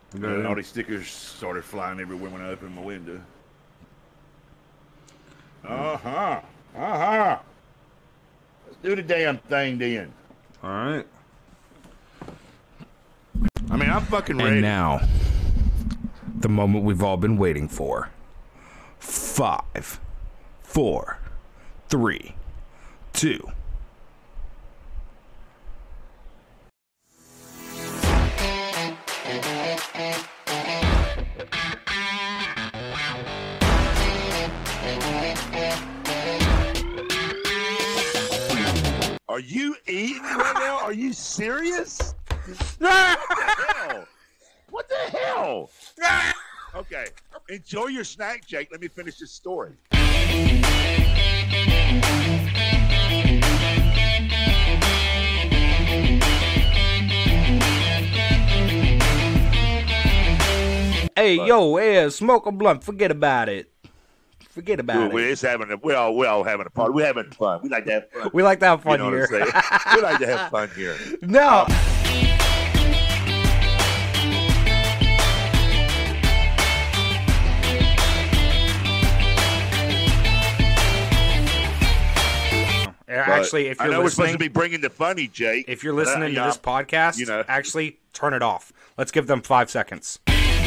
And all these stickers started flying everywhere when I opened my window. Let's do the damn thing then. All right. I mean, I'm fucking ready. And now, the moment we've all been waiting for. 5, 4, 3, 2. Are you eating right now? Are you serious? What the hell? What the hell? Okay, enjoy your snack, Jake. Let me finish this story. Hey, yo, smoke a blunt. Forget about it. Forget about it. We're all having a party. We're having fun. We like to have fun. We like to have fun You know here. what I'm saying? We like to have fun here. No. Actually, if I you're know we're supposed to listening, be bringing the funny, Jake. if you're listening to this podcast, actually turn it off. Let's give them 5 seconds.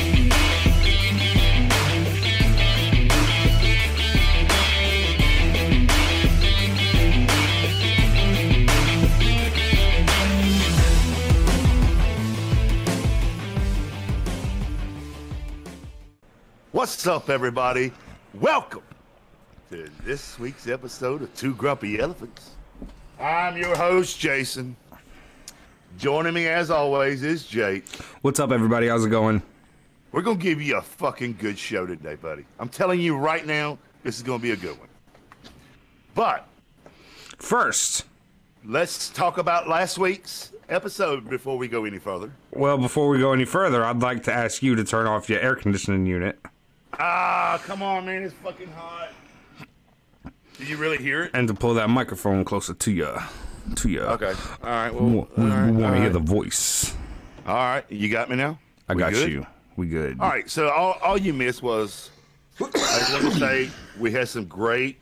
What's up, everybody? Welcome to this week's episode of Two Grumpy Elephants. I'm your host, Jason. Joining me, as always, is Jake. What's up, everybody? How's it going? We're going to give you a fucking good show today, buddy. I'm telling you right now, this is going to be a good one. But First, let's talk about last week's episode before we go any further. well, before we go any further, I'd like to ask you to turn off your air conditioning unit. Come on, man. It's fucking hot. Did you really hear it? And to pull that microphone closer to you. Okay. All right. We Well, want to hear the voice. All right. You got me now? I We got good? you. We good. All right. So all you missed was, I just want to say we had some great,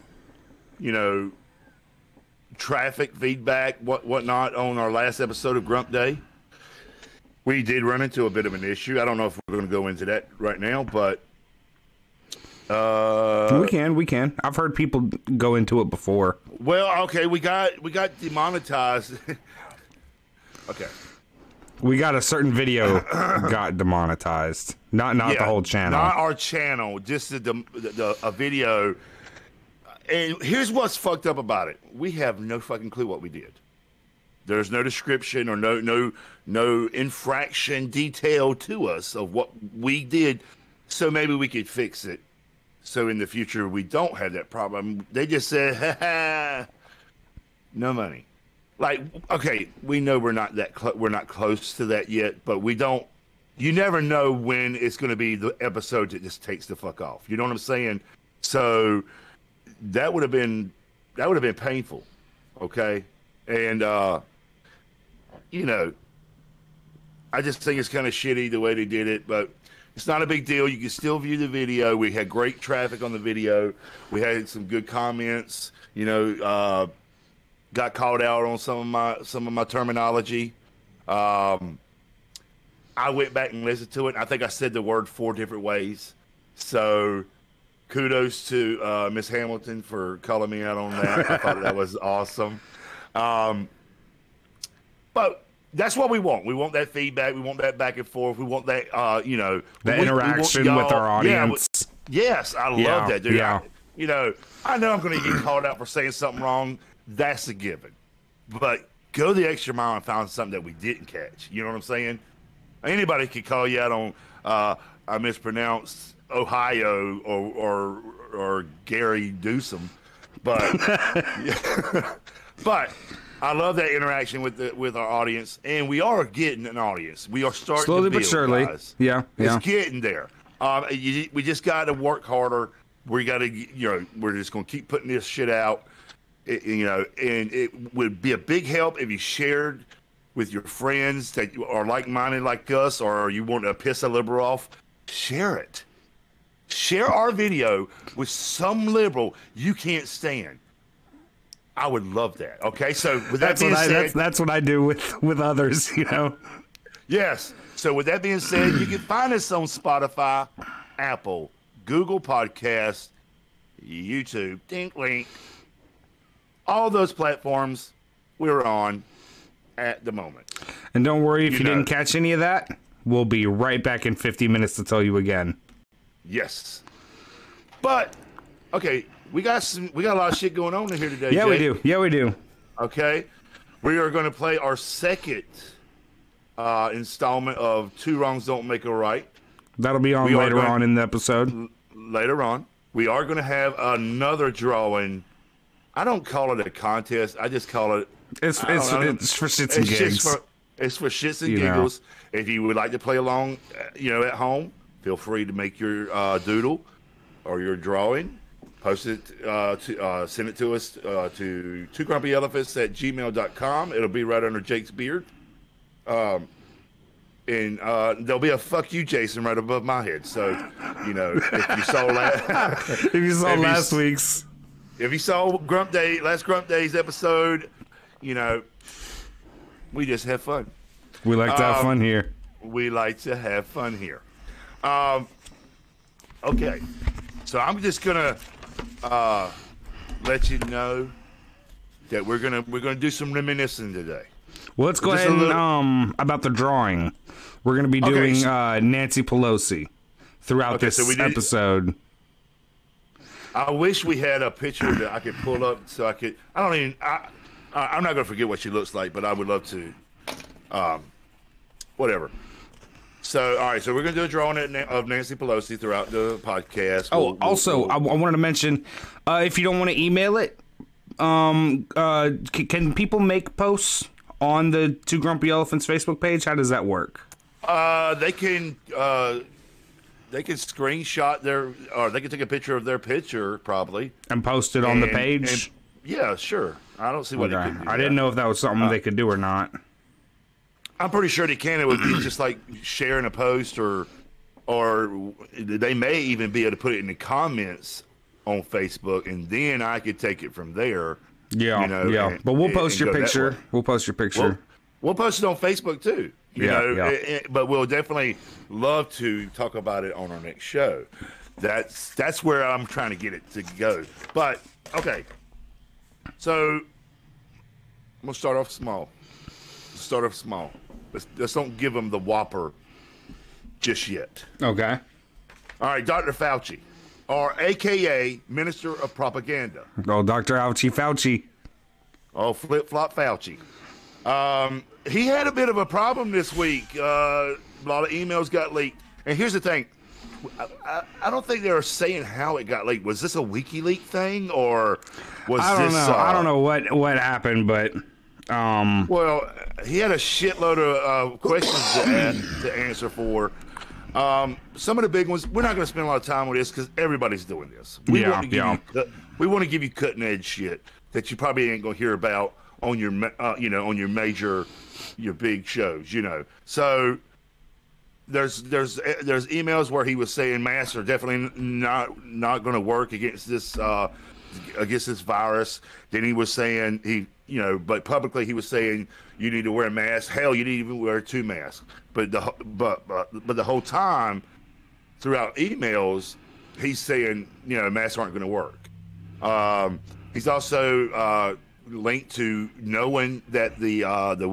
traffic feedback, whatnot on our last episode of Grump Day. We did run into a bit of an issue. I don't know if we're going to go into that right now, but We can. I've heard people go into it before. well, okay, we got demonetized. Okay. We got a certain video got demonetized. Not the whole channel. Not our channel, just a video. And here's what's fucked up about it. We have no fucking clue what we did. There's no description or no infraction detail to us of what we did, so maybe we could fix it. So in the future we don't have that problem. They just said, ha ha, no money. Like, okay, we know we're not we're not close to that yet, but we don't. You never know when it's going to be the episode that just takes the fuck off. You know what I'm saying? So that would have been painful. Okay, and I just think it's kind of shitty the way they did it, but it's not a big deal. You can still view the video. We had great traffic on the video. We had some good comments. Got called out on some of my terminology. I went back and listened to it. I think I said the word 4 different ways. So kudos to Miss Hamilton for calling me out on that. I thought that was awesome. But that's what we want. We want that feedback. We want that back and forth. We want that, the interaction with our audience. Yes, I love that, dude. Yeah. I know I'm going to get called out for saying something wrong. That's a given. But go the extra mile and find something that we didn't catch. You know what I'm saying? Anybody could call you out on I mispronounced Ohio or Gary Dewsome, but but I love that interaction with our audience, and we are getting an audience. We are starting slowly to build, but surely. Guys. Yeah. It's getting there. We just got to work harder. We got to, we're just going to keep putting this shit out. And it would be a big help if you shared with your friends that are like-minded like us, or you want to piss a liberal off, share it. Share our video with some liberal you can't stand. I would love that. Okay, so with that being said, that's what I do with others, you know. Yes. So with that being said, you can find us on Spotify, Apple, Google Podcasts, YouTube, Dink Link, all those platforms we're on at the moment. And don't worry if you didn't catch any of that. We'll be right back in 50 minutes to tell you again. Yes. But okay, we got a lot of shit going on in here today. Yeah, Jay. we do. Yeah, we do. Okay. We are going to play our second installment of Two Wrongs Don't Make a Right. That'll be on later on in the episode. Later on. We are going to have another drawing. I don't call it a contest. I just call it... It's for shits and gigs. It's for shits and giggles. If you would like to play along, at home, feel free to make your doodle or your drawing. Post it, send it to us to twogrumpyelephants@gmail.com. It'll be right under Jake's beard. And there'll be a "fuck you, Jason" right above my head. So, if you saw last week's, if you saw last Grump Day's episode, we just have fun. We like to have fun here. We like to have fun here. Okay, so I'm just gonna let you know that we're gonna do some reminiscing today. Well, let's go ahead and about the drawing. We're going to be doing Nancy Pelosi throughout this episode. I wish we had a picture that I could pull up so I could. I'm not going to forget what she looks like, but I would love to. Whatever. So, all right. So we're going to do a drawing of Nancy Pelosi throughout the podcast. I wanted to mention, if you don't want to email it, can people make posts on the Two Grumpy Elephants Facebook page? How does that work? They can screenshot or they can take a picture of their picture probably and post it on the page. Yeah, sure. I don't see why they couldn't do that. I didn't know if that was something they could do or not. I'm pretty sure they can. It would be just like sharing a post, or they may even be able to put it in the comments on Facebook, and then I could take it from there. Yeah, but we'll post your picture. We'll post your picture. We'll post it on Facebook too. But we'll definitely love to talk about it on our next show. That's where I'm trying to get it to go. But okay, so I'm gonna start off small. Let's don't give them the whopper just yet. Okay. All right, Dr. Fauci, or AKA Minister of Propaganda. Oh, Dr. Fauci. Oh, flip-flop Fauci. He had a bit of a problem this week. A lot of emails got leaked. And here's the thing. I don't think they were saying how it got leaked. Was this a WikiLeaks thing, or was I don't know. I don't know what happened, but... Well, he had a shitload of questions to answer for. Some of the big ones, we're not going to spend a lot of time with this because everybody's doing this. We want to give you cutting edge shit that you probably ain't going to hear about on your big shows. So there's emails where he was saying masks are definitely not going to work against this virus. Then he was saying but publicly he was saying you need to wear a mask. Hell, you need to even wear 2 masks. But the whole time throughout emails, he's saying masks aren't going to work. He's also linked to knowing that the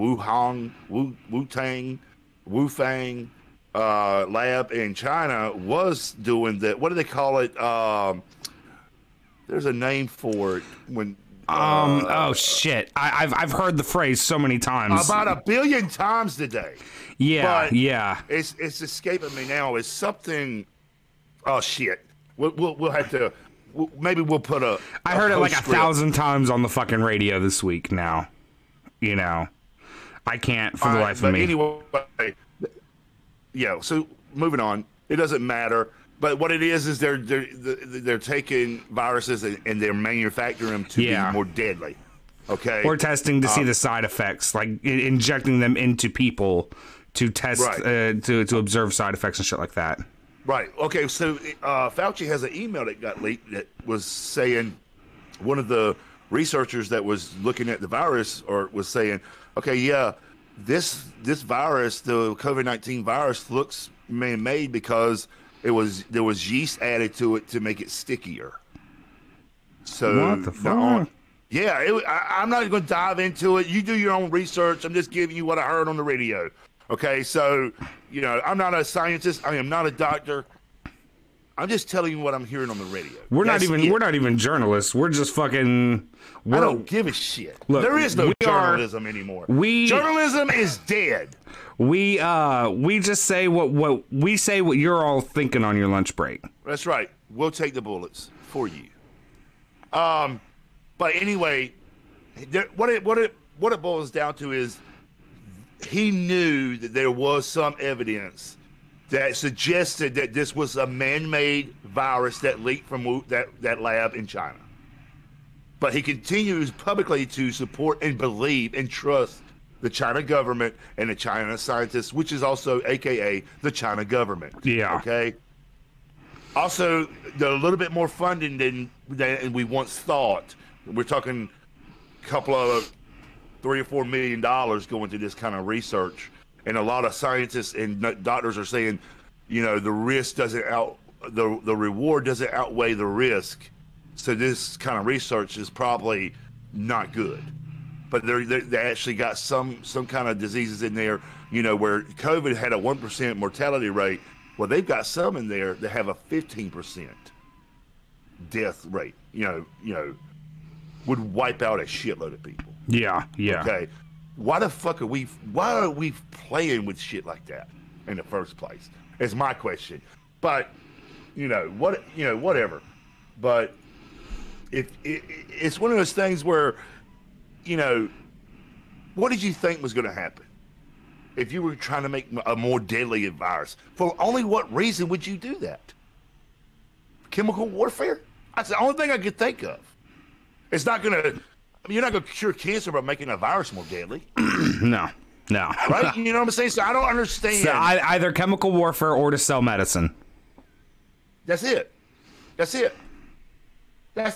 Wufang lab in China was doing that. What do they call it? There's a name for it when. Oh shit! I've heard the phrase so many times. About 1 billion times today. Yeah, but yeah. It's escaping me now. It's something. Oh shit! We'll have to. Maybe we'll put a. I heard it like 1,000 times on the fucking radio this week. Now, I can't for the life of me. Anyway, yeah. So moving on. It doesn't matter. But what it is they're taking viruses and they're manufacturing them to be more deadly. Okay. Or testing to see the side effects, like injecting them into people to test, to observe side effects and shit like that. Right. Okay. So Fauci has an email that got leaked that was saying one of the researchers that was looking at the virus was saying, okay, yeah, this virus, the COVID-19 virus, looks man-made because there was yeast added to it to make it stickier. So what the fuck? I'm not going to dive into it. You do your own research. I'm just giving you what I heard on the radio. Okay, so, I'm not a scientist. I am not a doctor. I'm just telling you what I'm hearing on the radio. We're not even journalists. We're just fucking. I don't give a shit. Look, there is no journalism anymore. Journalism is dead. We just say what you're all thinking on your lunch break. That's right. We'll take the bullets for you. But anyway, what it boils down to is he knew that there was some evidence that suggested that this was a man-made virus that leaked from that lab in China. But he continues publicly to support and believe and trust the China government and the China scientists, which is also AKA the China government. Yeah. Okay. Also, they're a little bit more funding than we once thought. We're talking a couple of $3 or $4 million going to this kind of research, and a lot of scientists and doctors are saying, the risk the reward doesn't outweigh the risk, so this kind of research is probably not good. But they actually got some kind of diseases in there, where COVID had a 1% mortality rate. Well, they've got some in there that have a 15% death rate. Would wipe out a shitload of people. Yeah. Okay. Why are we playing with shit like that in the first place? Is my question. But whatever. But it's one of those things where, what did you think was going to happen if you were trying to make a more deadly virus? For only what reason would you do that? Chemical warfare? That's the only thing I could think of. It's not going to. You're not going to cure cancer by making a virus more deadly. No. Right? You know what I'm saying? So I don't understand. So either chemical warfare or to sell medicine. That's it. I'm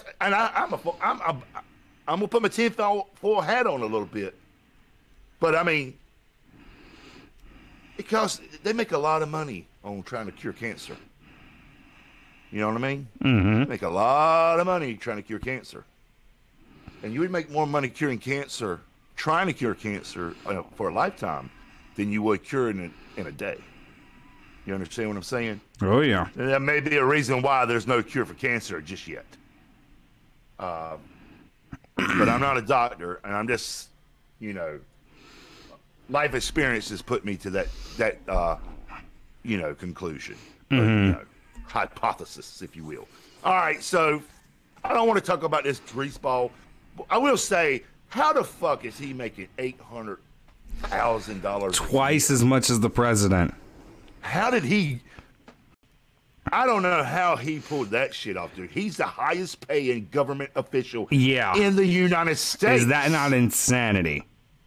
gonna put my tinfoil hat on a little bit, but I mean, because they make a lot of money on trying to cure cancer. You know what I mean? Mm-hmm. They make a lot of money trying to cure cancer. And you would make more money trying to cure cancer for a lifetime than you would cure it in a day. You understand what I'm saying? Oh, yeah. And that may be a reason why there's no cure for cancer just yet. But I'm not a doctor, and I'm just, life experience has put me to that conclusion. Mm-hmm. Hypothesis, if you will. All right, so I don't want to talk about this greaseball. I will say, how the fuck is he making $800,000? Twice as much as the president. How did he? I don't know how he pulled that shit off, dude. He's the highest paying government official in the United States. Is that not insanity?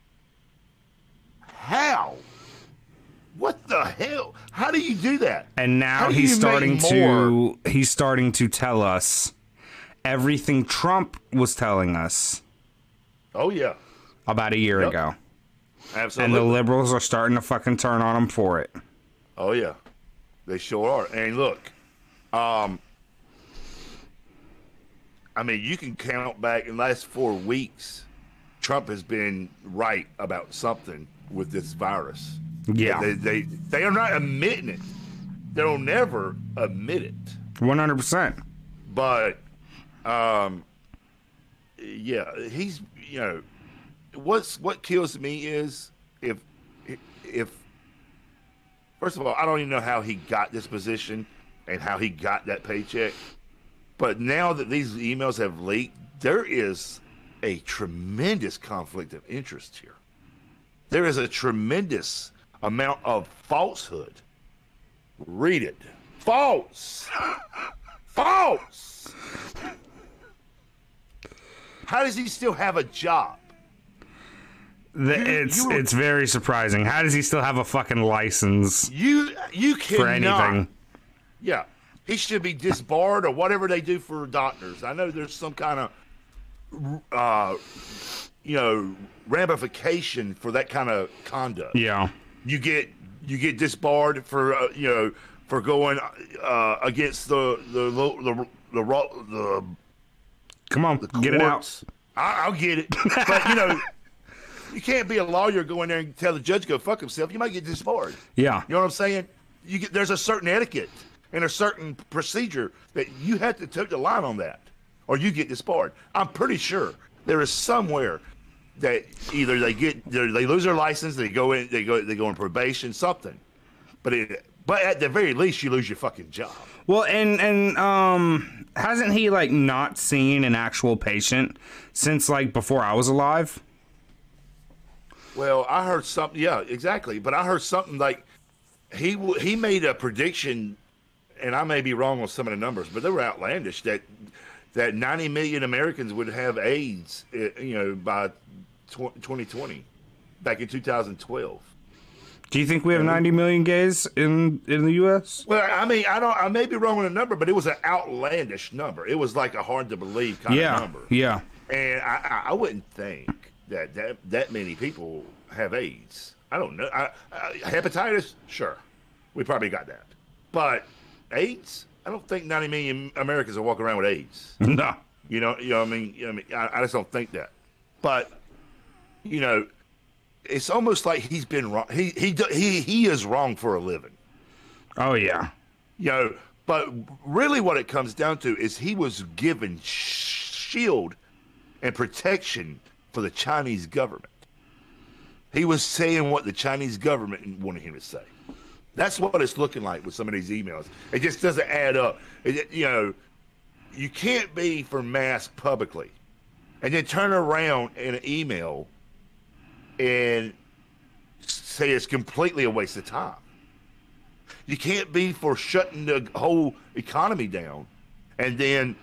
How? What the hell? How do you do that? And now he's starting to tell us everything Trump was telling us. Oh yeah. About a year ago. Absolutely. And the liberals are starting to fucking turn on him for it. Oh yeah. They sure are. And look, I mean, you can count back in the last 4 weeks, Trump has been right about something with this virus. Yeah. They are not admitting it. They'll never admit it. 100%. But, yeah, he's, what kills me is if first of all, I don't even know how he got this position and how he got that paycheck. But now that these emails have leaked, there is a tremendous conflict of interest here. There is a tremendous amount of falsehood. Read it. False. False. How does he still have a job? It's very surprising. How does he still have a fucking license? You cannot, for anything? Yeah, he should be disbarred or whatever they do for doctors. I know there's some kind of, ramification for that kind of conduct. Yeah, you get disbarred for for going against the come on, get it out. I'll get it, but you can't be a lawyer go in there and tell the judge to go fuck himself. You might get disbarred. Yeah. You know what I'm saying? There's a certain etiquette and a certain procedure that you have to take the line on that, or you get disbarred. I'm pretty sure there is somewhere that either they lose their license, they go in probation, something. But at the very least, you lose your fucking job. Well, and hasn't he not seen an actual patient since before I was alive? Well, I heard something. Yeah, exactly. But I heard something he made a prediction, and I may be wrong on some of the numbers, but they were outlandish that 90 million Americans would have AIDS, by 2020, back in 2012. Do you think we have 90 million gays in the U.S.? Well, I mean, I may be wrong on the number, but it was an outlandish number. It was a hard to believe kind of number. Yeah. And I wouldn't think that many people have AIDS. I don't know. Hepatitis, sure, we probably got that, but AIDS, I don't think 90 million Americans are walking around with AIDS. No, I just don't think that. But it's almost like he's been wrong. He is wrong for a living. Oh yeah. But really, what it comes down to is he was given shield and protection for the Chinese government. He was saying what the Chinese government wanted him to say. That's what it's looking like with some of these emails. It just doesn't add up. You can't be for mask publicly and then turn around in an email and say it's completely a waste of time. You can't be for shutting the whole economy down and then,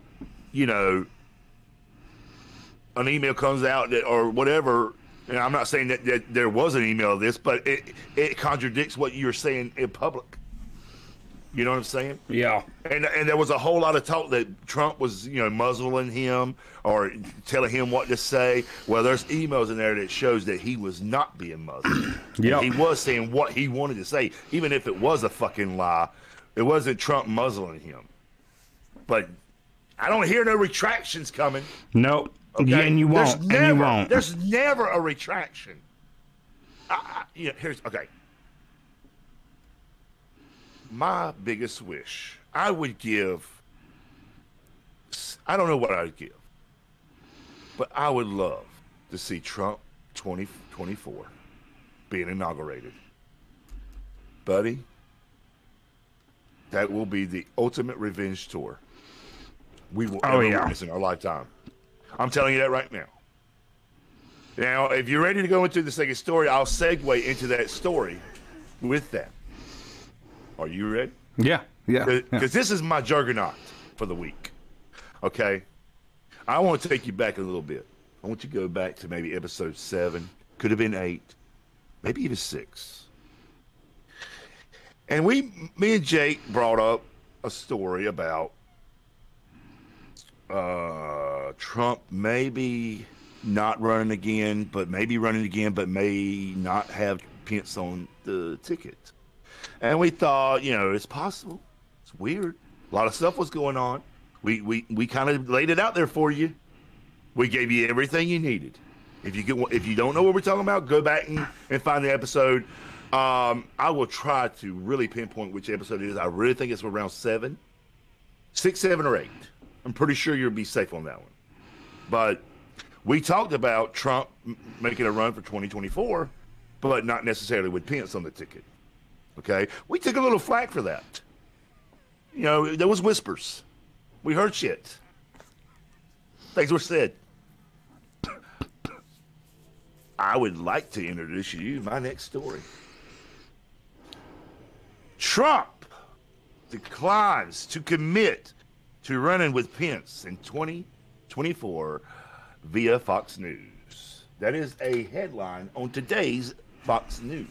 an email comes out or whatever. And I'm not saying that there was an email of this, but it contradicts what you're saying in public. You know what I'm saying? Yeah. And there was a whole lot of talk that Trump was, muzzling him or telling him what to say. Well, there's emails in there that shows that he was not being muzzled. Yeah. He was saying what he wanted to say, even if it was a fucking lie. It wasn't Trump muzzling him. But I don't hear no retractions coming. Nope. Okay? Yeah, and you won't. There's never a retraction. Okay. My biggest wish, I would give. I don't know what I'd give, but I would love to see Trump 2024 being inaugurated. Buddy, that will be the ultimate revenge tour we will ever witness in our lifetime. I'm telling you that right now. Now, if you're ready to go into the second story, I'll segue into that story with that. Are you ready? Yeah. Because this is my juggernaut for the week. Okay? I want to take you back a little bit. I want you to go back to maybe episode 7. Could have been 8. Maybe even 6. And me and Jake brought up a story about Trump maybe not running again, but maybe running again, but may not have Pence on the ticket. And we thought, it's possible. It's weird. A lot of stuff was going on. We kind of laid it out there for you. We gave you everything you needed. If you don't know what we're talking about, go back and find the episode. I will try to really pinpoint which episode it is. I really think it's around 7, 6, 7, or 8. I'm pretty sure you'll be safe on that one. But we talked about Trump making a run for 2024, but not necessarily with Pence on the ticket. Okay? We took a little flack for that. There was whispers. We heard shit. Things were said. I would like to introduce you to my next story. Trump declines to commit to running with Pence in 2024 via Fox News. That is a headline on today's Fox News.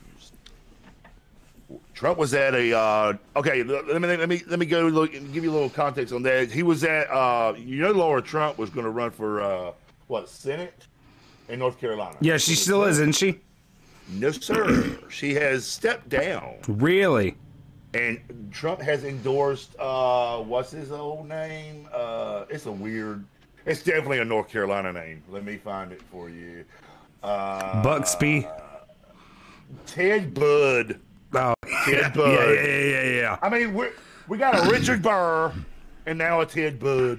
Trump was at a okay. Let me go look and give you a little context on that. He was at Laura Trump was going to run for Senate in North Carolina. Yeah, she still is, isn't she? No, sir. She has stepped down. Really? And Trump has endorsed what's his old name? It's definitely a North Carolina name. Let me find it for you. Buxby. Ted Budd. Oh, Ted Budd. Yeah. I mean, we got a Richard Burr and now a Ted Budd,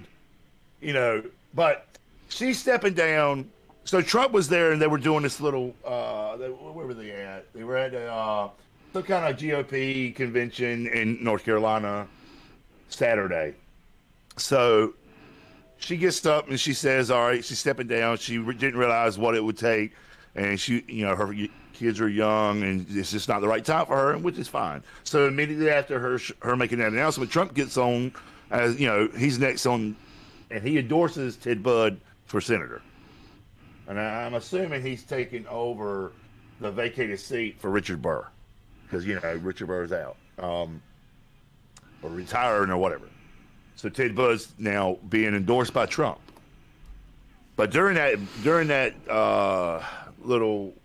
but she's stepping down. So Trump was there and they were doing this little, where were they at? They were at some kind of GOP convention in North Carolina Saturday. So she gets up and she says, all right, she's stepping down. She didn't realize what it would take. And she, her kids are young and it's just not the right time for her, which is fine. So immediately after her making that announcement, Trump gets on as, he's next on, and he endorses Ted Budd for senator. And I'm assuming he's taking over the vacated seat for Richard Burr because, Richard Burr's out or retiring or whatever. So Ted Budd's now being endorsed by Trump. But during that little,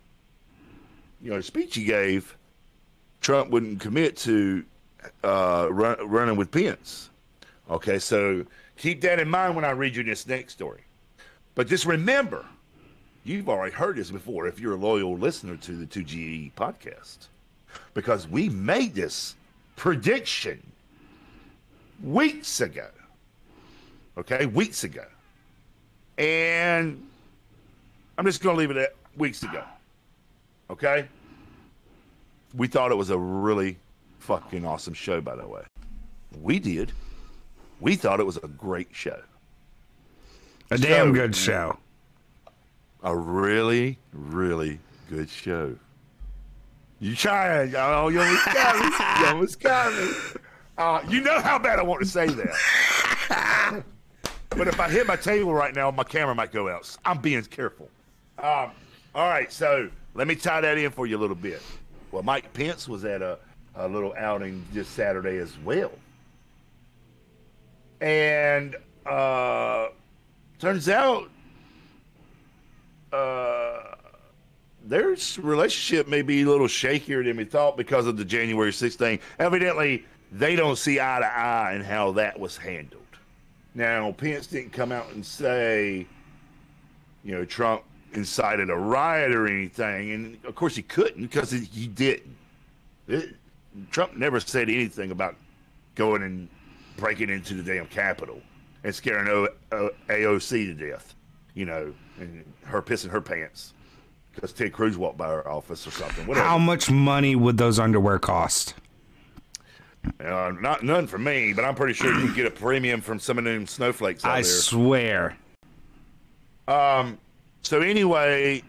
speech he gave, Trump wouldn't commit to running with Pence. Okay, so keep that in mind when I read you this next story. But just remember, you've already heard this before if you're a loyal listener to the 2GE podcast, because we made this prediction weeks ago. Okay, weeks ago. And I'm just going to leave it at weeks ago. Okay? We thought it was a really fucking awesome show, by the way. We did. We thought it was a great show. A damn good show. A really, really good show. You trying? Oh, you almost got me. You almost got me. You know how bad I want to say that. But if I hit my table right now, my camera might go out. I'm being careful. All right, so let me tie that in for you a little bit. Well, Mike Pence was at a little outing this Saturday as well. And turns out their relationship may be a little shakier than we thought because of the January 6th thing. Evidently, they don't see eye to eye in how that was handled. Now, Pence didn't come out and say, Trump incited a riot or anything. And, of course, he couldn't because he didn't. Trump never said anything about going and breaking into the damn Capitol and scaring AOC to death, and her pissing her pants because Ted Cruz walked by her office or something. Whatever. How much money would those underwear cost? None for me, but I'm pretty sure you can get a premium from some of them snowflakes out there. I swear. So anyway,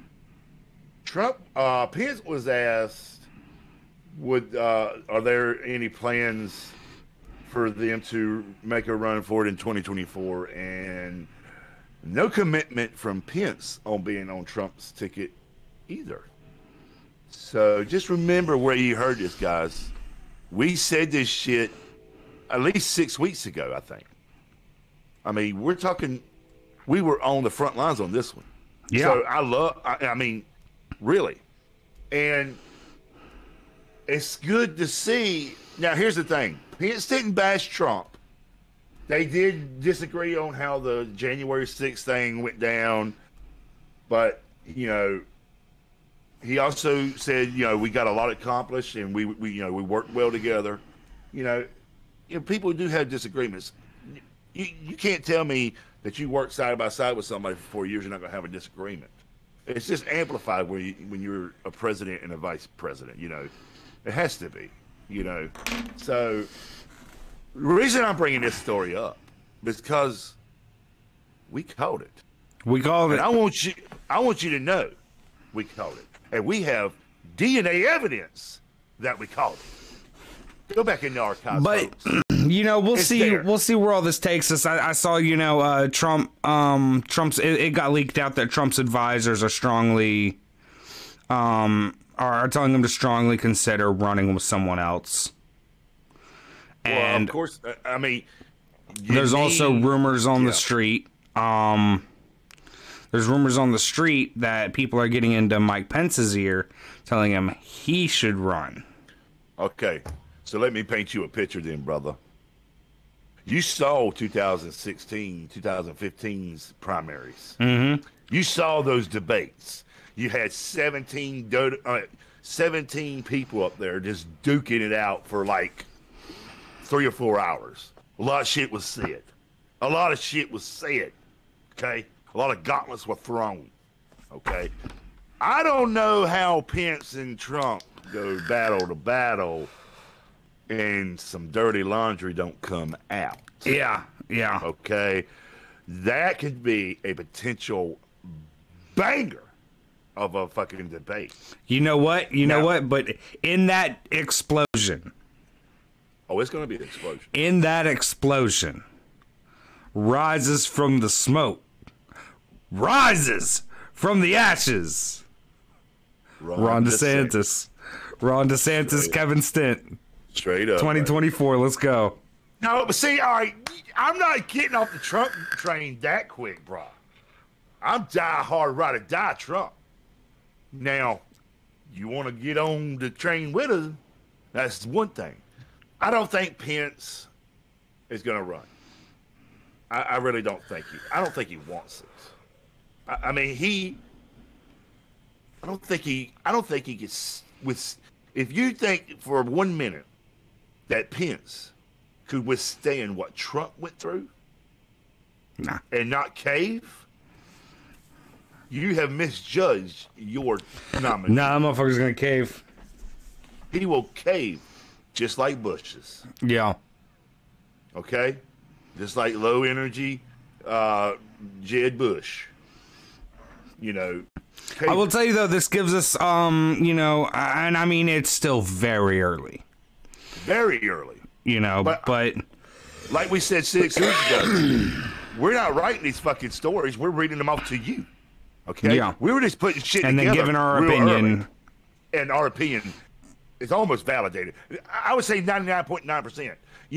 Pence was asked, are there any plans for them to make a run for it in 2024? And no commitment from Pence on being on Trump's ticket either. So just remember where you heard this, guys. We said this shit at least 6 weeks ago, I think. I mean, we were on the front lines on this one. Yeah. So I mean, really. And it's good to see. Now, here's the thing. Pence didn't bash Trump. They did disagree on how the January 6th thing went down. But, he also said, we got a lot accomplished and we worked well together. People do have disagreements. You can't tell me that you work side by side with somebody for 4 years, you're not going to have a disagreement. It's just amplified when you're a president and a vice president. It has to be. So the reason I'm bringing this story up is because we called it. We called it. And I want you to know we called it. And we have DNA evidence that we called it. Go back in the archives, but folks. We'll see. There. We'll see where all this takes us. I saw, Trump. Trump's. It got leaked out that Trump's advisors are strongly, are telling him to strongly consider running with someone else. And of course, I mean, there's also rumors on the street. There's rumors on the street that people are getting into Mike Pence's ear, telling him he should run. Okay, so let me paint you a picture then, brother. You saw 2016, 2015's primaries. Mm-hmm. You saw those debates. You had 17 people up there just duking it out for like 3 or 4 hours. A lot of shit was said. Okay? A lot of gauntlets were thrown. Okay? I don't know how Pence and Trump go battle to battle and some dirty laundry don't come out. Yeah. Okay? That could be a potential banger of a fucking debate. You know what? But in that explosion. Oh, it's going to be an explosion. In that explosion, rises from the smoke, rises from the ashes. Ron DeSantis. Ron DeSantis, Kevin Stent. Straight up. 2024, let's go. No, but see, all right, I'm not getting off the Trump train that quick, bro. I'm die hard, ride or die Trump. Now, you want to get on the train with us, that's one thing. I don't think Pence is going to run. I really don't think I don't think he wants it. I don't think he gets with. If you think for 1 minute that Pence could withstand what Trump went through, and not cave, you have misjudged your nominee. Nah, that motherfucker's gonna cave. He will cave, just like Bush's. Yeah. Okay, just like low energy, Jeb Bush. I will tell you though, this gives us, and I mean, it's still very early. Very early. But like we said 6 weeks ago, we're not writing these fucking stories. We're reading them off to you. Okay? Yeah. We were just putting shit and together. then giving our opinion. Early. And our opinion is almost validated. I would say 99.9%,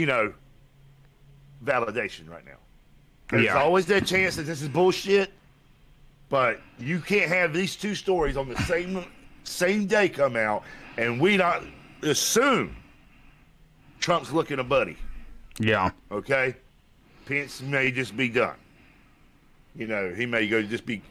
validation right now. There's always that chance that this is bullshit. But you can't have these two stories on the same day come out, and we not assume Trump's looking a buddy. Yeah. Okay? Pence may just be done. He may go just be,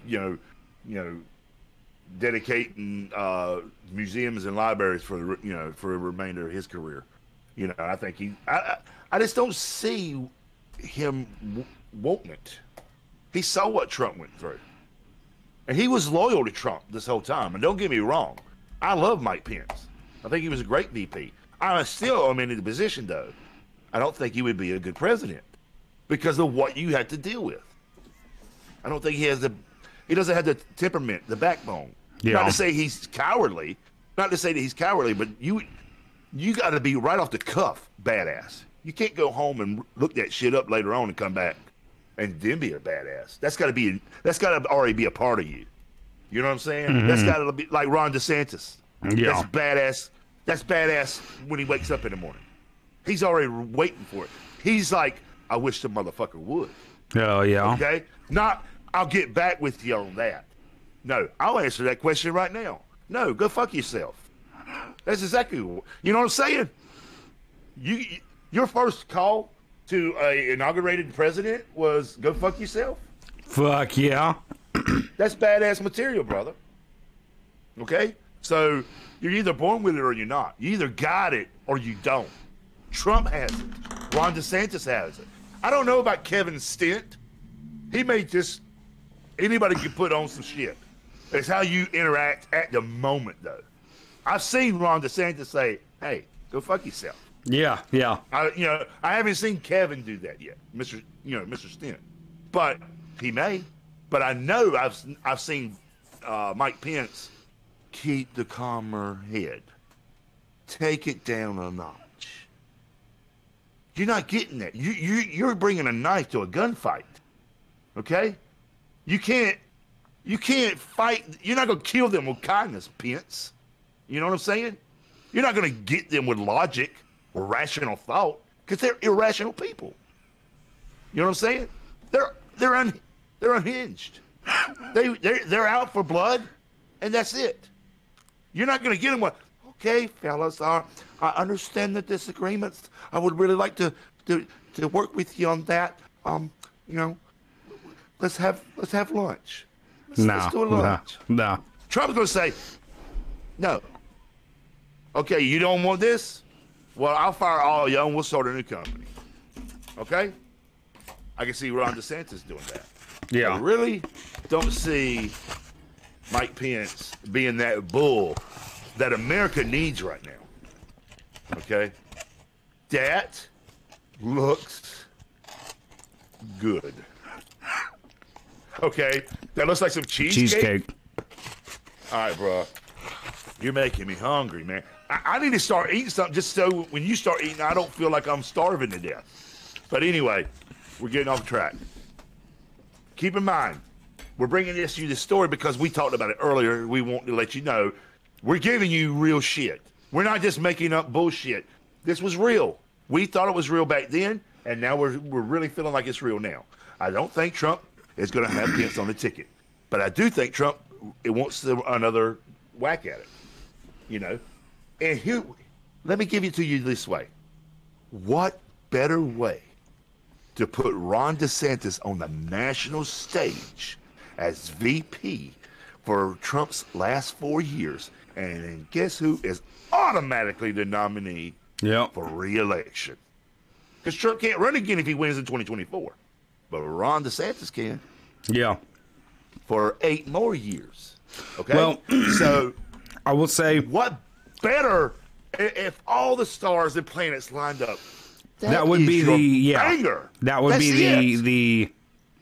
dedicating museums and libraries for the remainder of his career. I think I just don't see him wanting it. He saw what Trump went through. And he was loyal to Trump this whole time. And don't get me wrong, I love Mike Pence. I think he was a great VP. I still am in the position, though. I don't think he would be a good president because of what you had to deal with. I don't think he doesn't have the temperament, the backbone. Yeah. Not to say he's cowardly. Not to say that he's cowardly, but you got to be right off the cuff badass. You can't go home and look that shit up later on and come back and then be a badass. That's got to already be a part of you. You know what I'm saying? Mm-hmm. That's got to be like Ron DeSantis. Yeah. That's badass. That's badass when he wakes up in the morning. He's already waiting for it. He's like, I wish the motherfucker would. Oh, yeah. Okay? Not, I'll get back with you on that. No, I'll answer that question right now. No, go fuck yourself. That's exactly what, you know what I'm saying? Your first call to a inaugurated president was go fuck yourself? Fuck yeah. That's badass material, brother. Okay? So you're either born with it or you're not. You either got it or you don't. Trump has it. Ron DeSantis has it. I don't know about Kevin Stent. He may just, anybody can put on some shit. It's how you interact at the moment, though. I've seen Ron DeSantis say, hey, go fuck yourself. Yeah. I haven't seen Kevin do that yet, Mr. Stent. But he may. But I know I've seen Mike Pence keep the calmer head. Take it down a notch. You're not getting that. You're bringing a knife to a gunfight. Okay? You can't fight. You're not going to kill them with kindness, Pence. You know what I'm saying? You're not going to get them with logic or rational thought because they're irrational people. You know what I'm saying? They're unhinged. They're out for blood, and that's it. You're not going to get them with, okay, fellas, I understand the disagreements. I would really like to work with you on that. Let's have lunch. Let's do a lunch. No. Trump's going to say, no. Okay, you don't want this? Well, I'll fire all of you and we'll start a new company. Okay? I can see Ron DeSantis doing that. Yeah. I really don't see Mike Pence being that bull that America needs right now. Okay? That looks good. Okay? That looks like some cheesecake. All right, bro. You're making me hungry, man. I need to start eating something just so when you start eating, I don't feel like I'm starving to death. But anyway, we're getting off track. Keep in mind, we're bringing you this story because we talked about it earlier. We want to let you know we're giving you real shit. We're not just making up bullshit. This was real. We thought it was real back then, and now we're really feeling like it's real now. I don't think Trump is going to have Pence on the ticket, but I do think Trump wants another whack at it. You know, and here, let me give it to you this way. What better way to put Ron DeSantis on the national stage as VP for Trump's last 4 years? And guess who is automatically the nominee for re-election? Because Trump can't run again if he wins in 2024. But Ron DeSantis can. Yeah. For 8 more years. Okay? Well, so I will say, what better if all the stars and planets lined up? That would be the banger. That would be the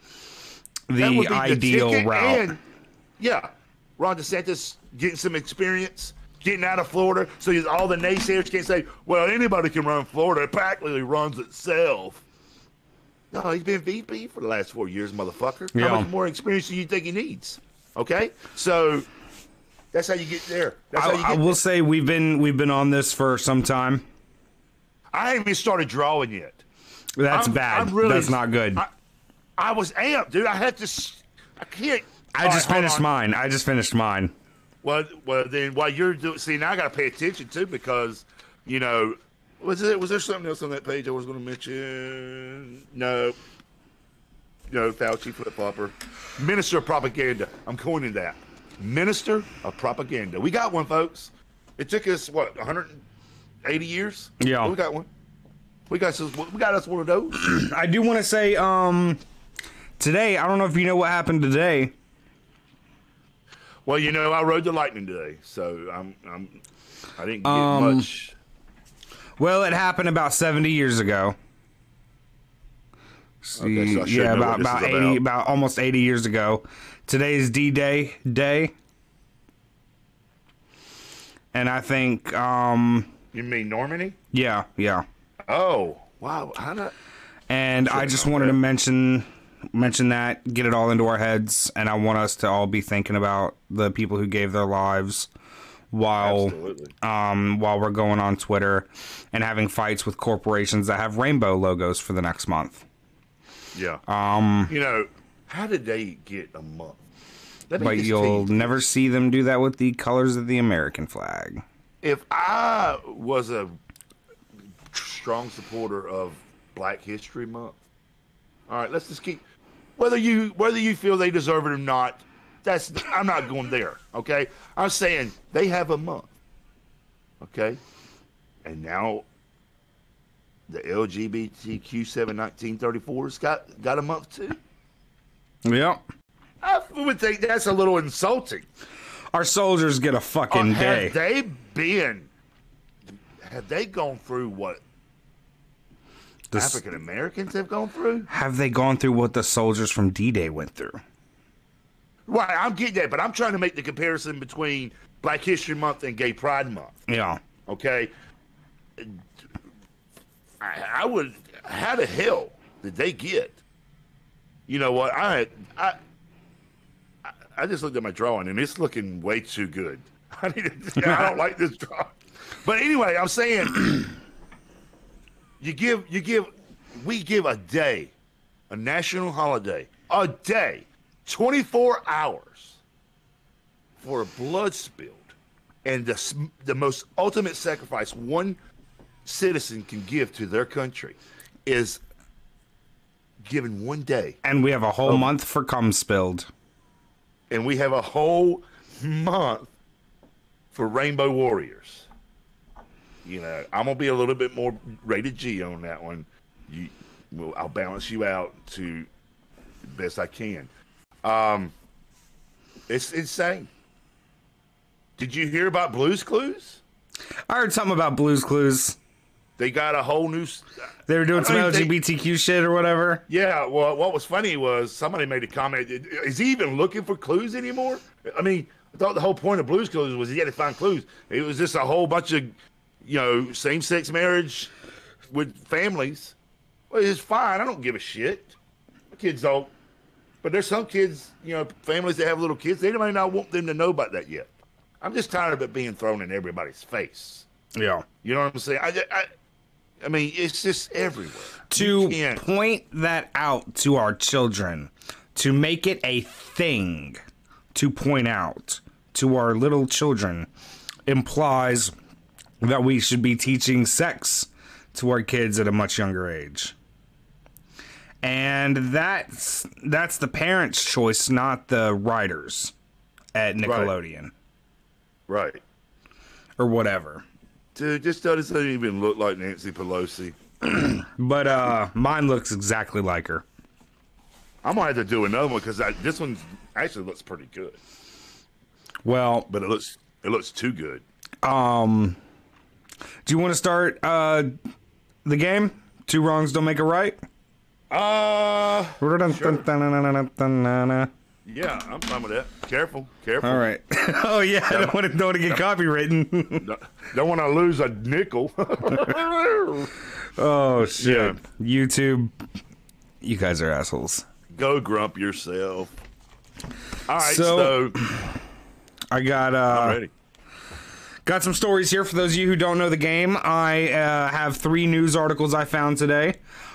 ideal route. And, Ron DeSantis getting some experience, getting out of Florida, so all the naysayers can't say, "Well, anybody can run Florida. It practically runs itself." No, he's been VP for the last 4 years, motherfucker. Yeah. How much more experience do you think he needs? Okay, so that's how you get there. I will say we've been on this for some time. I haven't even started drawing yet. That's bad. That's not good. I was amped, dude. I can't. I just finished mine. Well, then while you're doing, see, now I got to pay attention too because, was there something else on that page I was going to mention? No, Fauci flip-flopper. Minister of Propaganda. I'm coining that. Minister of Propaganda. We got one, folks. It took us, 180 years? Yeah. We got one. We got us one of those. I do want to say, today, I don't know if you know what happened today. Well, I rode the Lightning today, so I didn't get much. Well, it happened about 70 years ago. Okay, so about almost 80 years ago. Today is D-Day day. And I think you mean Normandy? Yeah. Oh, wow. And I just wanted to mention that, get it all into our heads, and I want us to all be thinking about the people who gave their lives while we're going on Twitter and having fights with corporations that have rainbow logos for the next month. Yeah. How did they get a month? But you'll never see them do that with the colors of the American flag. If I was a strong supporter of Black History Month, all right, let's just keep whether you feel they deserve it or not. I'm not going there. Okay, I'm saying they have a month. Okay, and now the LGBTQ 7/1934's got a month too. Yep. I would think that's a little insulting. Our soldiers get a fucking day. Have they gone through what African Americans have gone through? Have they gone through what the soldiers from D-Day went through? Right, I'm getting that, but I'm trying to make the comparison between Black History Month and Gay Pride Month. Yeah. Okay? I would. How the hell did they get? You know what? I just looked at my drawing and it's looking way too good. I don't like this drawing. But anyway, I'm saying we give a day, a national holiday, a day, 24 hours for a blood spilled, and the most ultimate sacrifice one citizen can give to their country is given one day. And we have a whole month for cum spilled. And we have a whole month for Rainbow Warriors. You know, I'm gonna be a little bit more rated G on that one. I'll balance you out to the best I can. It's insane. Did you hear about Blue's Clues? I heard something about Blue's Clues. They got a whole new... They were doing some LGBTQ shit or whatever? Yeah, well, what was funny was somebody made a comment. Is he even looking for clues anymore? I mean, I thought the whole point of Blue's Clues was he had to find clues. It was just a whole bunch of, same-sex marriage with families. Well, it's fine. I don't give a shit. My kids don't. But there's some kids, families that have little kids, they might not want them to know about that yet. I'm just tired of it being thrown in everybody's face. Yeah. You know what I'm saying? I mean, it's just everywhere. To point that out to our children, to make it a thing to point out to our little children, implies that we should be teaching sex to our kids at a much younger age. And that's the parents' choice, not the writers at Nickelodeon. Right. Or whatever. Dude, this doesn't even look like Nancy Pelosi. But mine looks exactly like her. I'm going to have to do another one because this one actually looks pretty good. Well. But it looks too good. Do you want to start the game? Two wrongs don't make a right? Sure. Yeah, I'm fine with that. Careful. All right. Oh yeah, I don't want to get copywritten. Don't want to lose a nickel. Oh shit! Yeah. YouTube, you guys are assholes. Go grump yourself. All right, so I got I'm ready. Got some stories here for those of you who don't know the game. I have 3 news articles I found today.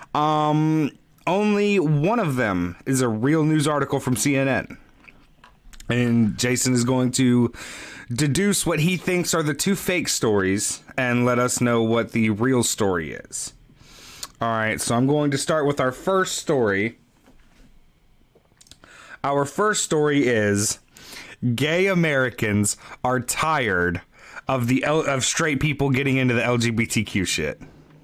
Only one of them is a real news article from CNN. And Jason is going to deduce what he thinks are the 2 fake stories and let us know what the real story is. All right, so I'm going to start with our first story. Our first story is gay Americans are tired of straight people getting into the LGBTQ shit.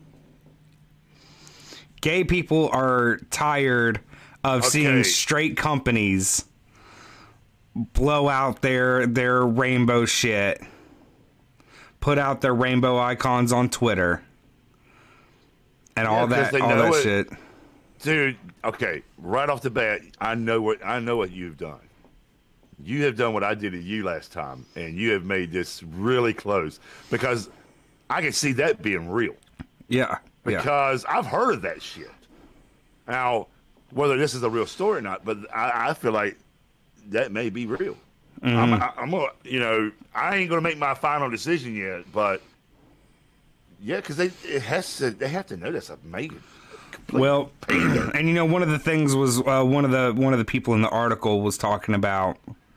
Gay people are tired of seeing straight companies blow out their rainbow shit, put out their rainbow icons on Twitter, and all that shit. Dude, okay, right off the bat, I know what you've done. You have done what I did to you last time, and you have made this really close because I can see that being real. Yeah. Because I've heard of that shit. Now, whether this is a real story or not, but I feel like that may be real. Mm-hmm. I'm gonna, I ain't gonna make my final decision yet, but yeah, because they have to know that's a mega. Well, and one of the things was one of the people in the article was talking about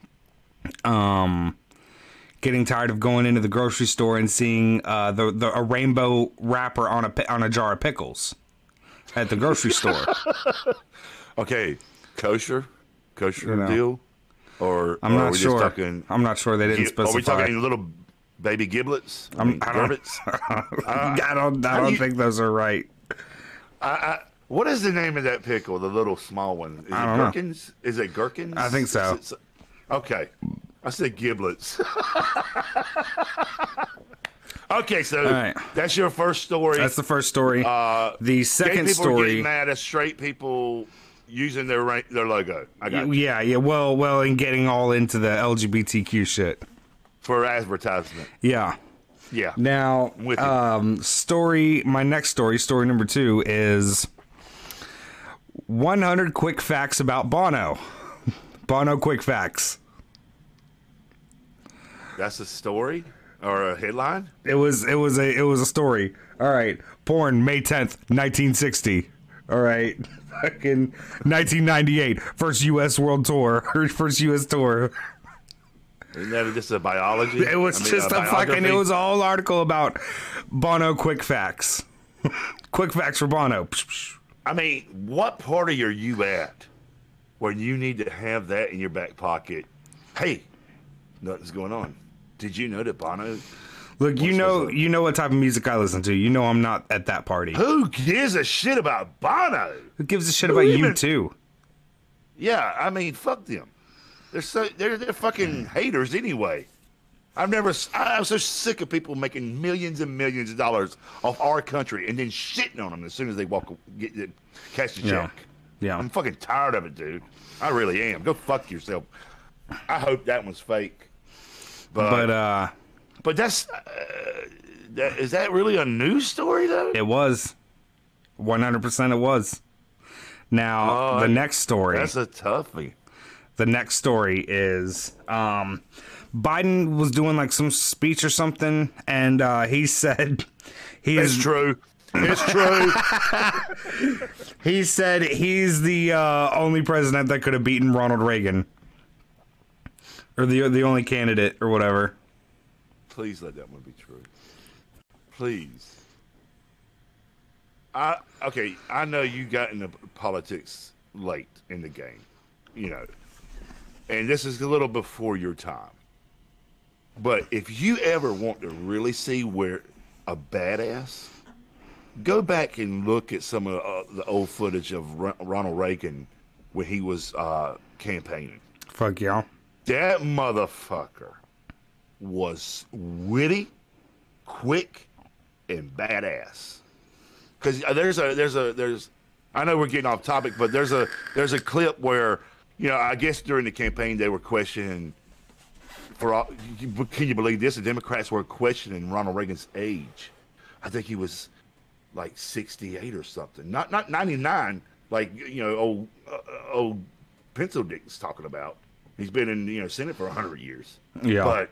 getting tired of going into the grocery store and seeing a rainbow wrapper on a jar of pickles at the grocery store. Okay, kosher deal, or I'm not sure. I'm not sure they didn't specify. Are we talking little baby giblets? I don't think those are right. What is the name of that pickle? The little small one? Is it gherkins? Is it gherkins? I think so. Okay. I said giblets. Okay, so that's your first story. That's the first story. The second gay people story. Are getting mad at straight people using their logo. I got you. Yeah. Well, and getting all into the LGBTQ shit for advertisement. Yeah. Yeah. Now, my next story number 2 is 100 quick facts about Bono. Bono quick facts. That's a story or a headline? It was a story. All right. Born May 10th, 1960. All right. Fucking 1998. First U.S. world tour. First U.S. tour. Isn't that just a biology? It was just a fucking, it was a whole article about Bono quick facts. Quick facts for Bono. I mean, what party are you at where you need to have that in your back pocket? Hey, nothing's going on. Did you know that Bono... Look, you know what type of music I listen to. You know I'm not at that party. Who gives a shit about Bono? Who gives a shit about you too? Yeah, I mean, fuck them. They're fucking haters anyway. I'm so sick of people making millions and millions of dollars off our country and then shitting on them as soon as they catch the check. Yeah. I'm fucking tired of it, dude. I really am. Go fuck yourself. I hope that one's fake. But that's is that really a news story though? It was 100%. It was. Now the next story. That's a toughie. The next story is Biden was doing like some speech or something, and he said it's true. It's true. He said he's the only president that could have beaten Ronald Reagan, or the only candidate or whatever. Please let that one be true. Please. Okay, I know you got into politics late in the game, you know, and this is a little before your time. But if you ever want to really see where a badass, go back and look at some of the old footage of Ronald Reagan when he was campaigning. Fuck yeah. That motherfucker was witty, quick, and badass. Because there's I know we're getting off topic, but there's a clip where, you know, I guess during the campaign they were questioning, can you believe this? The Democrats were questioning Ronald Reagan's age. I think he was like 68 or something, not 99, like, you know, old Pencil Dick's talking about. He's been in, you know, Senate for 100 years. Yeah. But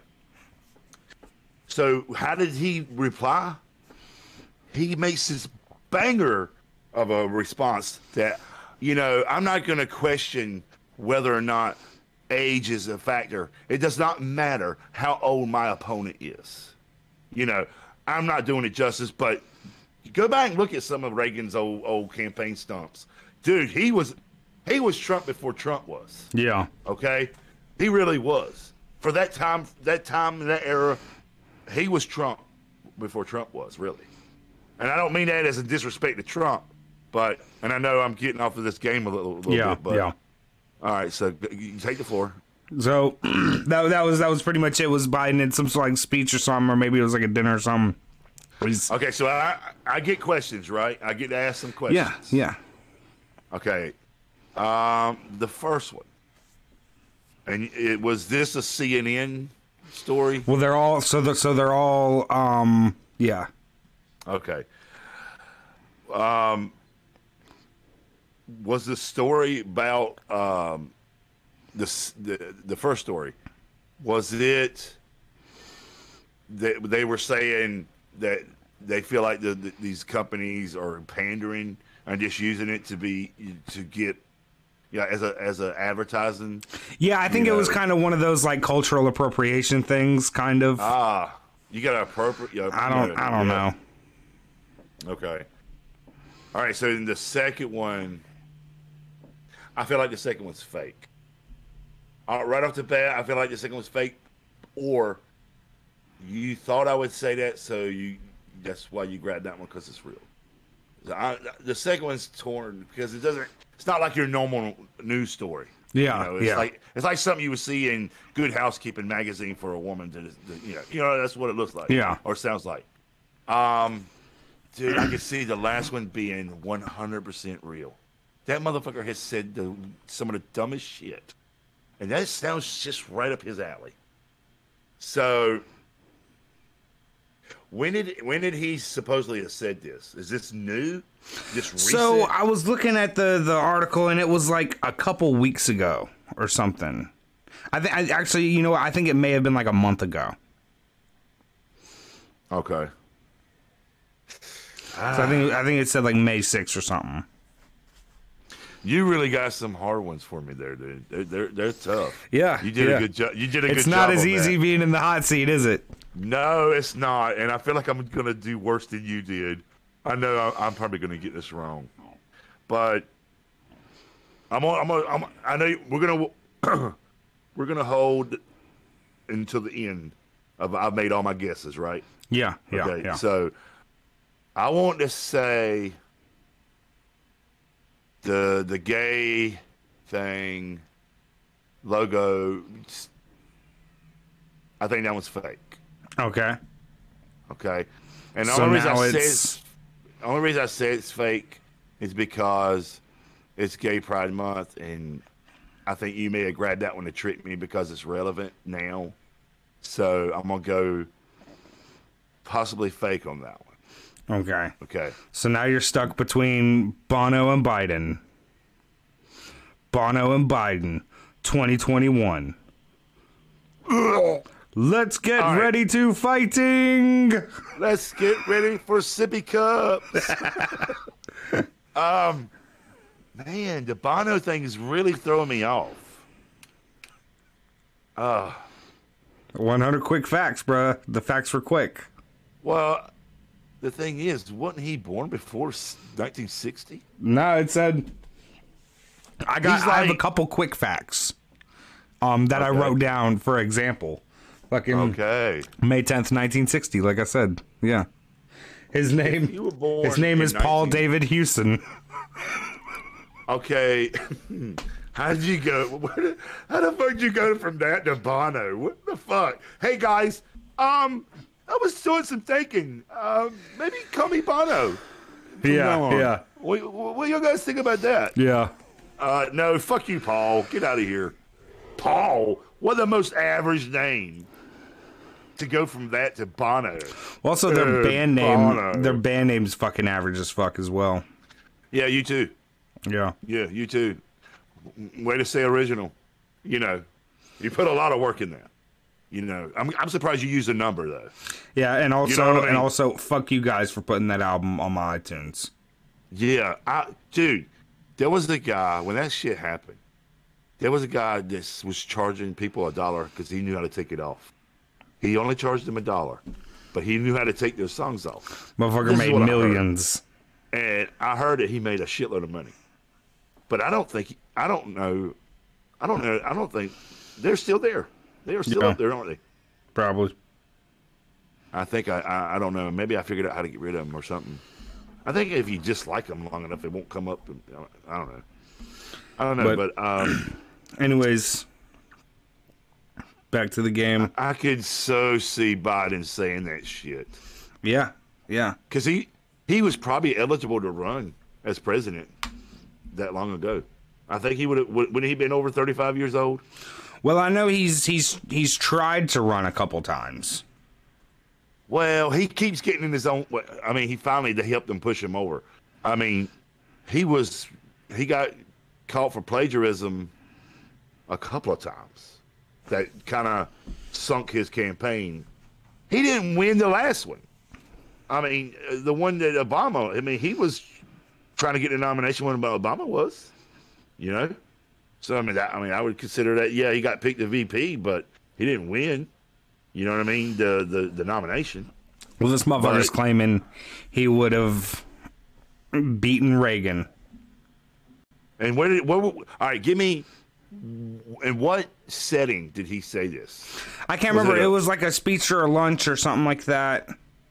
so how did he reply? He makes this banger of a response that, you know, I'm not going to question whether or not age is a factor. It does not matter how old my opponent is. You know, I'm not doing it justice, but go back and look at some of Reagan's old campaign stumps. Dude, he was Trump before Trump was. Yeah. Okay? He really was. For that time, in that era, he was Trump before Trump was, really. And I don't mean that as a disrespect to Trump, and I know I'm getting off of this game a little bit, but yeah. All right, so you take the floor. So that was pretty much it. Was Biden in some sort of like speech or something, or maybe it was like a dinner or something. Okay, so I get questions, right? I get to ask some questions. Yeah. Okay, the first one, and was this a CNN story? Well, they're all they're all yeah. Okay. Was the story about the first story? Was it that they were saying that they feel like these companies are pandering and just using it to get, yeah, as a advertising? Yeah, I think it was kind of one of those like cultural appropriation things, kind of. You got to appropriate. I don't know. Okay. All right. So in the second one, I feel like the second one's fake. Right off the bat, I feel like the second one's fake. Or you thought I would say that, so that's why you grabbed that one, because it's real. The second one's torn because it's not like your normal news story. Yeah, you know, it's like something you would see in Good Housekeeping magazine for a woman you know that's what it looks like. Yeah, or sounds like. Dude, I could see the last one being 100% real. That motherfucker has said some of the dumbest shit, and that sounds just right up his alley. So When did he supposedly have said this? Is this new? This recent? So I was looking at the article, and it was like a couple weeks ago or something. I actually, you know what? I think it may have been like a month ago. Okay. So I think it said like May 6th or something. You really got some hard ones for me there, dude. They're tough. Yeah, you did a good job. You did a good job. It's not as easy being in the hot seat, is it? No, it's not. And I feel like I'm gonna do worse than you did. I know I'm probably gonna get this wrong, but I know we're gonna hold until the end of I've made all my guesses, right? Yeah. Okay, yeah. So I want to say the gay thing logo. I think that was fake. Okay. And the So only reason I say it's fake is because it's Gay Pride Month, and I think you may have grabbed that one to trick me because it's relevant now. So I'm gonna go possibly fake on that one. Okay. So now you're stuck between Bono and Biden. Bono and Biden, 2021. Let's get ready to fighting. Let's get ready for sippy cups. Man, the Bono thing is really throwing me off. 100 quick facts, bruh. The facts were quick. Well, the thing is, wasn't he born before 1960? No, it said. I have a couple quick facts. That I wrote down for example. Fucking May 10th, 1960. Like I said, yeah. His name is Paul David Houston. Okay. How did you go? How the fuck did you go from that to Bono? What the fuck? Hey guys, I was doing some thinking. Maybe call me Bono. Yeah. What you guys think about that? Yeah. No, fuck you, Paul. Get out of here. Paul, what the most average name to go from that to Bono? Also, their band name's fucking average as fuck as well. Yeah, you too. Yeah, you too. Way to say original. You put a lot of work in that. I'm surprised you used a number though. Yeah, and also, fuck you guys for putting that album on my iTunes. Yeah, dude, there was the guy when that shit happened. There was a guy that was charging people $1 because he knew how to take it off. He only charged them $1, but he knew how to take their songs off. Motherfucker made millions. And I heard that he made a shitload of money. But I don't think they're still there. They are still up there, aren't they? Probably. I think I don't know. Maybe I figured out how to get rid of them or something. I think if you dislike them long enough, it won't come up. I don't know. But anyways, back to the game. I could so see Biden saying that shit. Yeah. Because he was probably eligible to run as president that long ago. I think he wouldn't he been over 35 years old? Well, I know he's tried to run a couple times. Well, he keeps getting in his own. I mean, they helped him push him over. I mean, he got caught for plagiarism a couple of times. That kind of sunk his campaign. He didn't win the last one. I mean, the one that Obama. I mean, he was trying to get the nomination when Obama was. So I would consider that. Yeah, he got picked to VP, but he didn't win. You know what I mean? The nomination. Well, this motherfucker's claiming he would have beaten Reagan. And all right, give me. In what setting did he say this? I can't remember. It was like a speech or a lunch or something like that.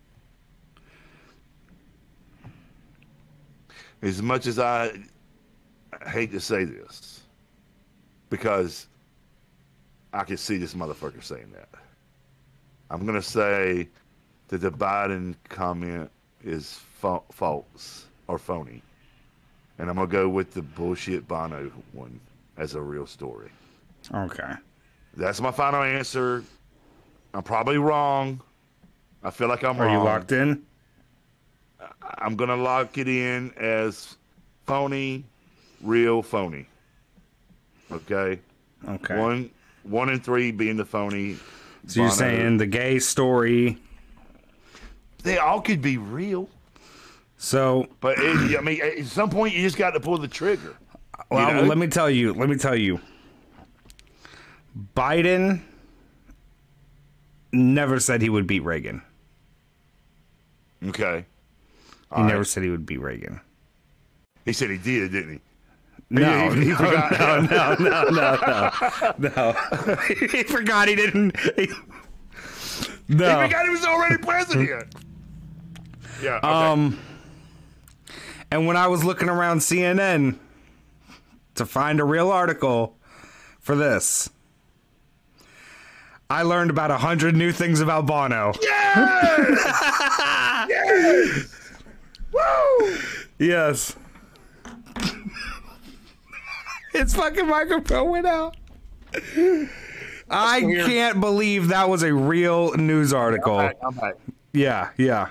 As much as I hate to say this, because I can see this motherfucker saying that. I'm going to say that the Biden comment is false or phony. And I'm going to go with the bullshit Bono one as a real story. Okay. That's my final answer. I'm probably wrong. I feel like I'm Are wrong. you locked in? I'm gonna lock it in as phony, real phony. Okay. Okay. 1 and 3 being the phony. So you're saying the gay story? They all could be real. So, but I mean, at some point you just got to pull the trigger. Well, let me tell you. Biden never said he would beat Reagan. Okay. He never said he would beat Reagan. He said he did, didn't he? No, he forgot. No. He forgot he didn't. No. He forgot he was already president. Yeah. Okay. And when I was looking around CNN to find a real article for this, I learned about 100 new things about Bono. Yes! Yes! Woo! Yes. His fucking microphone went out. I can't believe that was a real news article. I'm back. Yeah.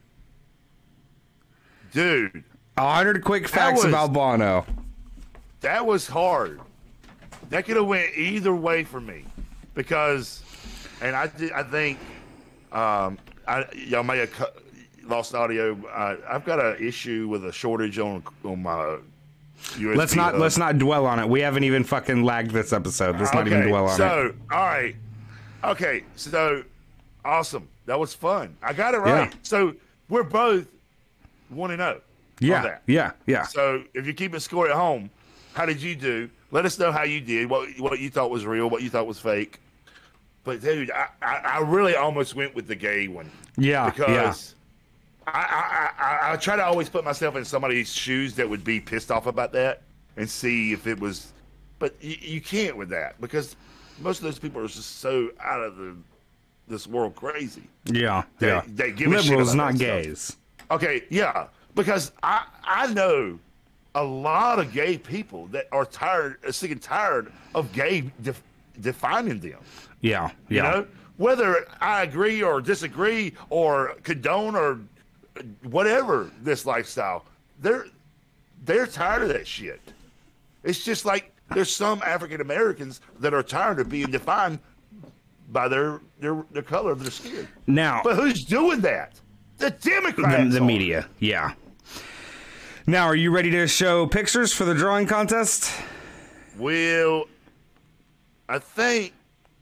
Dude. 100 quick facts about Bono. That was hard. That could have went either way for me. Because, and I think, y'all may have lost audio. I've got an issue with a shortage on my USB. Let's not dwell on it. We haven't even fucking lagged this episode. Let's not even dwell on it. So, all right. Okay, so awesome. That was fun. I got it right. Yeah. So we're both 1-0. Yeah. So if you're keeping score at home, how did you do? Let us know how you did. What you thought was real. What you thought was fake. But dude, I really almost went with the gay one. Yeah. Because I try to always put myself in somebody's shoes that would be pissed off about that and see if it was. But you can't with that because most of those people are just so out of this world crazy. Yeah. They give liberals, a shit not about gays. Okay, yeah, because I know a lot of gay people that are sick and tired of gay defining them. Yeah. You know, whether I agree or disagree or condone or whatever this lifestyle, they're tired of that shit. It's just like there's some African Americans that are tired of being defined by their color of their skin. Now, but who's doing that? The Democrats. The media. Yeah. Now, are you ready to show pictures for the drawing contest? Well, I think.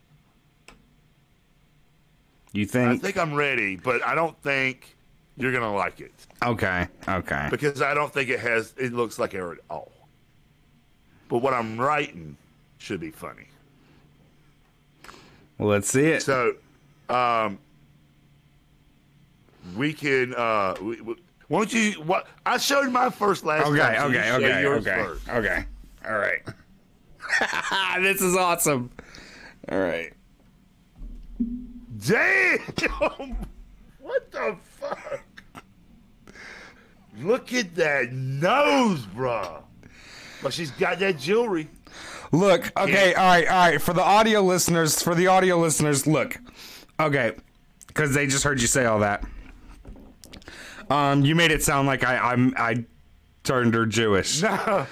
You think? I think I'm ready, but I don't think you're gonna like it. Okay. Because I don't think it looks like it at all. But what I'm writing should be funny. Well, let's see it. So, we can. Why don't you? What I showed my first last time. Okay. All right. This is awesome. All right. Damn! What the fuck? Look at that nose, bruh. But she's got that jewelry. Look, okay, all right. For the audio listeners, look. Okay, because they just heard you say all that. You made it sound like I turned her Jewish. No.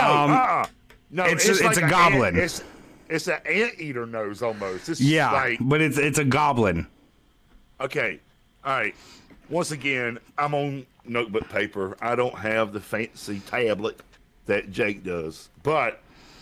It's like a goblin. It's an anteater nose almost. It's but it's a goblin. Okay, all right. Once again, I'm on notebook paper. I don't have the fancy tablet that Jake does, but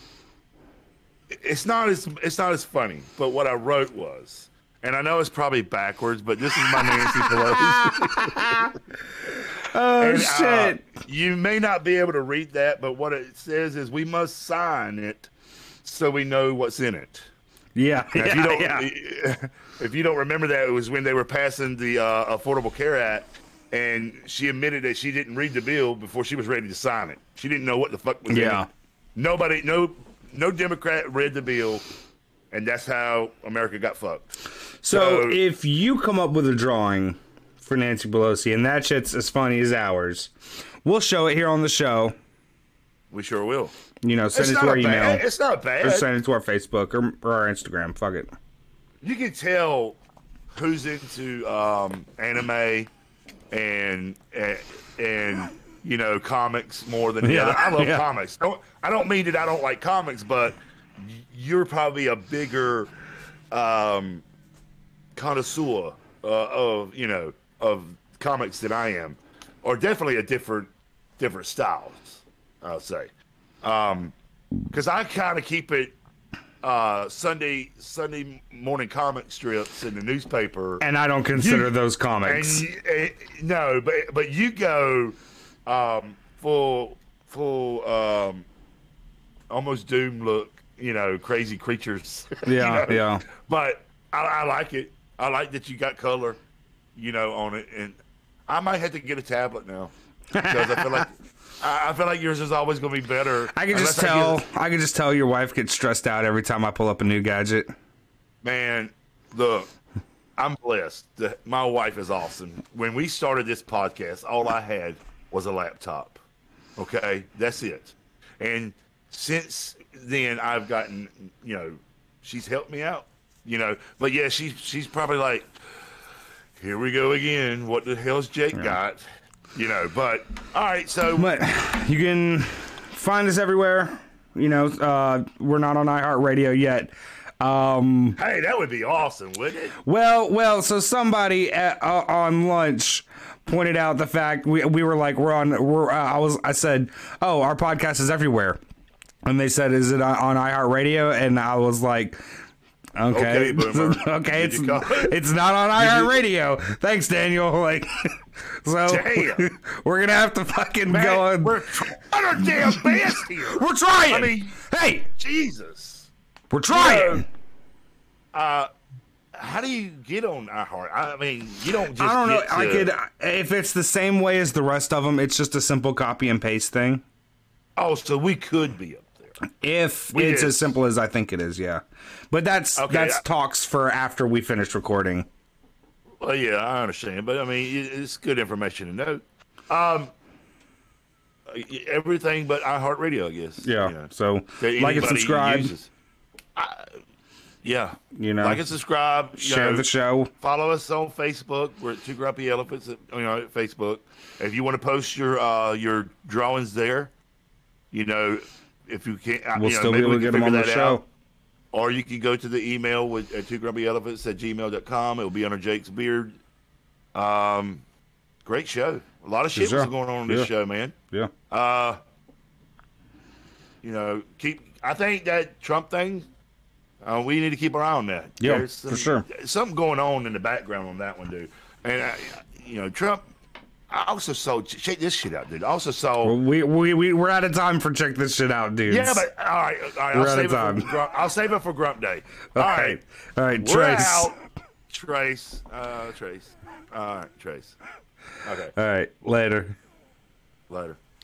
it's not as funny. But what I wrote was, and I know it's probably backwards, but this is my Nancy Pelosi. Shit! You may not be able to read that, but what it says is we must sign it so we know what's in it. Yeah. If you don't remember that, it was when they were passing the Affordable Care Act, and she admitted that she didn't read the bill before she was ready to sign it. She didn't know what the fuck was in it. Nobody, no Democrat read the bill, and that's how America got fucked. So if you come up with a drawing for Nancy Pelosi, and that shit's as funny as ours, we'll show it here on the show. We sure will. You know, send it to our email. It's not bad. Or send it to our Facebook or our Instagram. Fuck it. You can tell. who's into anime and you know, comics more than the other. I love comics. I don't mean that I don't like comics, but you're probably a bigger connoisseur of, you know, of comics than I am, or definitely a different styles, I'll say. Because I kind of keep it Sunday morning comic strips in the newspaper, and I don't consider those comics. No, but you go full almost Doom look, you know, crazy creatures. Yeah, you know? yeah. But I like it. I like that you got color, you know, on it, and I might have to get a tablet now because I feel like yours is always going to be better. I can just tell your wife gets stressed out every time I pull up a new gadget. Man, look, I'm blessed. My wife is awesome. When we started this podcast, all I had was a laptop. Okay, that's it. And since then, I've gotten, you know, she's helped me out, you know. But yeah, she's probably like, here we go again. What the hell's Jake got? You know, but all right, so but you can find us everywhere. You know, we're not on iHeartRadio yet. Hey, that would be awesome, wouldn't it? Well, so somebody on lunch pointed out the fact we were like I said, oh, our podcast is everywhere, and they said, is it on iHeartRadio? And I was like, okay, okay, it's not on iHeartRadio. Thanks, Daniel. Like, so damn. We're gonna have to fucking go on. We're trying our damn best here. We're trying. I mean, hey, Jesus, we're trying. How do you get on iHeart? I mean, you don't just. I don't know. I could, if it's the same way as the rest of them, it's just a simple copy and paste thing. Oh, so we could be up there if it's as simple as I think it is. Yeah, but that's talks for after we finish recording. Well, yeah, I understand, but I mean, it's good information to know. Everything but iHeartRadio, I guess. Yeah. You know, so like and subscribe. Yeah, you know, like and subscribe. Share the show. Follow us on Facebook. We're at Two Grumpy Elephants. At Facebook. If you want to post your drawings there, you know, if you can't, we'll still be able to get them on the show. Or you can go to the email with twogrumpyelephants@gmail.com. It will be under Jake's beard. Great show. A lot of shit was going on this show, man. Yeah. You know, I think that Trump thing. We need to keep our eye on that. Yeah, for sure. Something going on in the background on that one, dude. And you know, Trump. I also saw check this shit out, dude. I also saw we're out of time for check this shit out, dude. Yeah, but all right. I'll save it for Grump Day. All right, Trace. We're out. Trace. All right, Trace. Okay. All right, later. Later.